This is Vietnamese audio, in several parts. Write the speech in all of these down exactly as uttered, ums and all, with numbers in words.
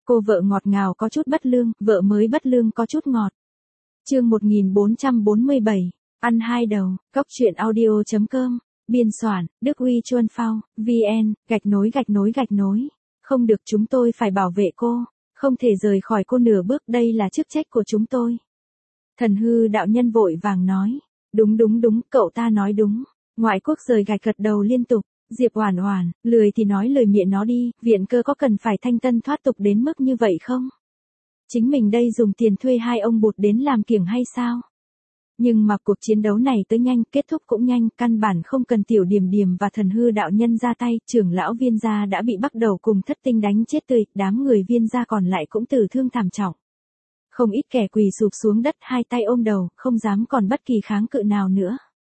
Cô vợ ngọt ngào có chút bất lương, vợ mới bất lương có chút ngọt. Chương một nghìn bốn trăm bốn mươi bảy, ăn hai đầu, cốc truyện audio chấm com, biên soạn, Đức Uy Chuân Phao, vn, gạch nối gạch nối gạch nối. Không được, chúng tôi phải bảo vệ cô, không thể rời khỏi cô nửa bước, đây là chức trách của chúng tôi. Thần hư đạo nhân vội vàng nói, đúng đúng đúng, cậu ta nói đúng. Ngoại quốc rời gạch gật đầu liên tục. Diệp Oản Oản, lười thì nói lời miệng nó đi, viện cơ có cần phải thanh tân thoát tục đến mức như vậy không? Chính mình đây dùng tiền thuê hai ông bụt đến làm kiểng hay sao? Nhưng mà cuộc chiến đấu này tới nhanh, kết thúc cũng nhanh, căn bản không cần Tiểu Điềm Điềm và Thần hư đạo nhân ra tay, trưởng lão Viên gia đã bị bắt đầu cùng Thất Tinh đánh chết tươi, đám người Viên gia còn lại cũng tử thương thảm trọng. Không ít kẻ quỳ sụp xuống đất, hai tay ôm đầu, không dám còn bất kỳ kháng cự nào nữa.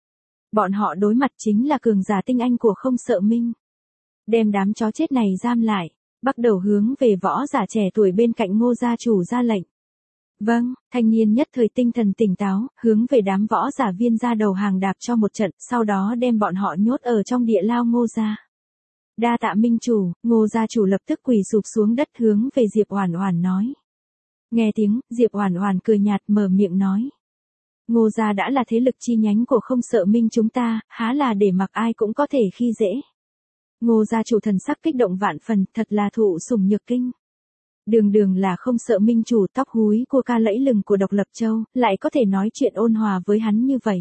Bọn họ đối mặt chính là cường giả tinh anh của Không Sợ Minh. Đem đám chó chết này giam lại, bắt đầu hướng về võ giả trẻ tuổi bên cạnh Ngô gia chủ ra lệnh. Vâng, thanh niên nhất thời tinh thần tỉnh táo, hướng về đám võ giả Viên gia đầu hàng đạp cho một trận, sau đó đem bọn họ nhốt ở trong địa lao Ngô gia. Đa tạ Minh chủ, Ngô gia chủ lập tức quỳ sụp xuống đất hướng về Diệp Oản Oản nói. Nghe tiếng, Diệp Oản Oản cười nhạt mở miệng nói. Ngô gia đã là thế lực chi nhánh của Không Sợ Minh chúng ta, há là để mặc ai cũng có thể khi dễ. Ngô gia chủ thần sắc kích động vạn phần, thật là thụ sủng nhược kinh. Đường đường là Không Sợ Minh chủ tóc húi của ca lẫy lừng của Độc Lập Châu, lại có thể nói chuyện ôn hòa với hắn như vậy.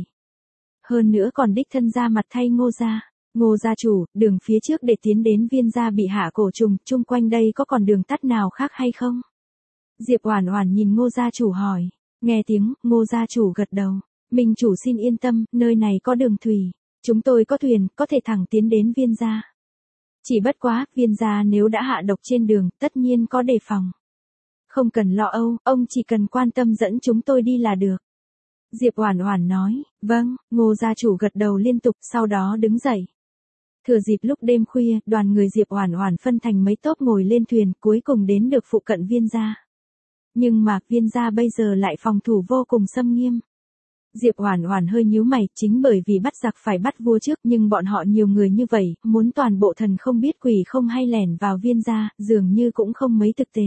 Hơn nữa còn đích thân ra mặt thay Ngô gia. Ngô gia chủ, đường phía trước để tiến đến Viên gia bị hạ cổ trùng, chung quanh đây có còn đường tắt nào khác hay không? Diệp Oản Oản nhìn Ngô gia chủ hỏi. Nghe tiếng, Ngô gia chủ gật đầu. Minh chủ xin yên tâm, nơi này có đường thủy. Chúng tôi có thuyền, có thể thẳng tiến đến Viên gia. Chỉ bất quá, Viên gia nếu đã hạ độc trên đường, tất nhiên có đề phòng. Không cần lo âu, ông chỉ cần quan tâm dẫn chúng tôi đi là được. Diệp Oản Oản nói, vâng, Ngô gia chủ gật đầu liên tục, sau đó đứng dậy. Thừa dịp lúc đêm khuya, đoàn người Diệp Oản Oản phân thành mấy tốp ngồi lên thuyền, cuối cùng đến được phụ cận Viên gia. Nhưng mà, Viên gia bây giờ lại phòng thủ vô cùng xâm nghiêm. Diệp Oản Oản hơi nhíu mày, chính bởi vì bắt giặc phải bắt vua trước, nhưng bọn họ nhiều người như vậy, muốn toàn bộ thần không biết quỷ không hay lẻn vào Viên gia, dường như cũng không mấy thực tế.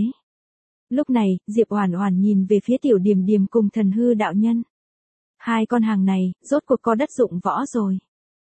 Lúc này, Diệp Oản Oản nhìn về phía Tiểu Điềm Điềm cùng Thần hư đạo nhân. Hai con hàng này, rốt cuộc có đất dụng võ rồi.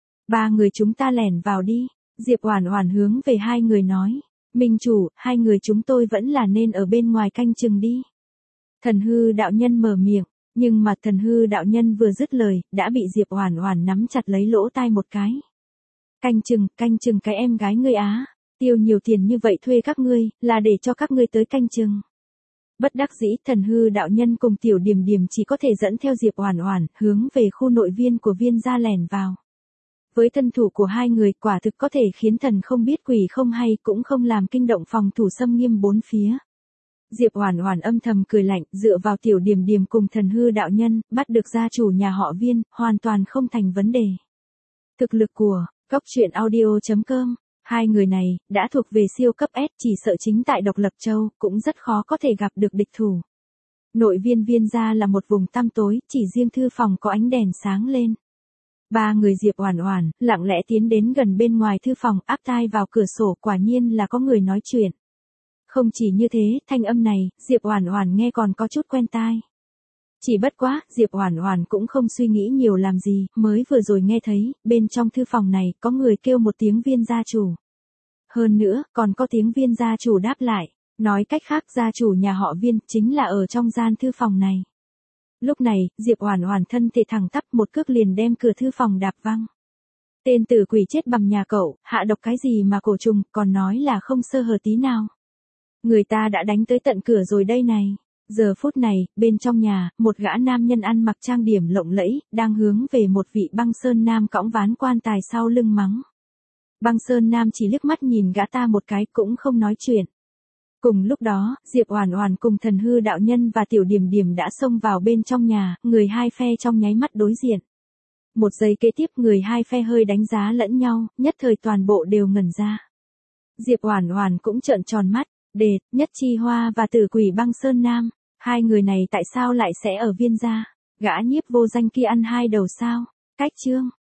Ba người chúng ta lẻn vào đi, Diệp Oản Oản hướng về hai người nói. Minh chủ, hai người chúng tôi vẫn là nên ở bên ngoài canh chừng đi. Thần hư đạo nhân mở miệng, nhưng mà Thần hư đạo nhân vừa dứt lời, đã bị Diệp Oản Oản nắm chặt lấy lỗ tai một cái. Canh chừng, canh chừng cái em gái ngươi á, tiêu nhiều tiền như vậy thuê các ngươi, là để cho các ngươi tới canh chừng. Bất đắc dĩ, Thần hư đạo nhân cùng Tiểu Điềm Điềm chỉ có thể dẫn theo Diệp Oản Oản, hướng về khu nội viên của Viên gia lẻn vào. Với thân thủ của hai người, quả thực có thể khiến thần không biết quỷ không hay, cũng không làm kinh động phòng thủ xâm nghiêm bốn phía. Diệp Oản Oản âm thầm cười lạnh, dựa vào Tiểu Điềm Điềm cùng Thần hư đạo nhân, bắt được gia chủ nhà họ Viên, hoàn toàn không thành vấn đề. Thực lực của cốc truyện audio chấm com, hai người này đã thuộc về siêu cấp S, chỉ sợ chính tại Độc Lập Châu cũng rất khó có thể gặp được địch thủ. Nội viên Viên gia là một vùng tăm tối, chỉ riêng thư phòng có ánh đèn sáng lên. Ba người Diệp Oản Oản lặng lẽ tiến đến gần bên ngoài thư phòng, áp tai vào cửa sổ, quả nhiên là có người nói chuyện. Không chỉ như thế, thanh âm này, Diệp Oản Oản nghe còn có chút quen tai. Chỉ bất quá, Diệp Oản Oản cũng không suy nghĩ nhiều làm gì, mới vừa rồi nghe thấy, bên trong thư phòng này, có người kêu một tiếng Viên gia chủ. Hơn nữa, còn có tiếng Viên gia chủ đáp lại, nói cách khác gia chủ nhà họ Viên, chính là ở trong gian thư phòng này. Lúc này, Diệp Oản Oản thân thể thẳng tắp một cước liền đem cửa thư phòng đạp văng. Tên tử quỷ chết bầm nhà cậu, hạ độc cái gì mà cổ trùng, còn nói là không sơ hở tí nào. Người ta đã đánh tới tận cửa rồi đây này. Giờ phút này, bên trong nhà, một gã nam nhân ăn mặc trang điểm lộng lẫy, đang hướng về một vị Băng Sơn Nam cõng ván quan tài sau lưng mắng. Băng Sơn Nam chỉ liếc mắt nhìn gã ta một cái cũng không nói chuyện. Cùng lúc đó, Diệp Oản Oản cùng Thần hư đạo nhân và Tiểu Điềm Điềm đã xông vào bên trong nhà, người hai phe trong nháy mắt đối diện. Một giây kế tiếp, người hai phe hơi đánh giá lẫn nhau, nhất thời toàn bộ đều ngẩn ra. Diệp Oản Oản cũng trợn tròn mắt, Đệt, Nhất Chi Hoa và Tử Quỷ Băng Sơn Nam, hai người này tại sao lại sẽ ở Viên gia? Gã nhiếp vô danh kia ăn hai đầu sao? Cách chương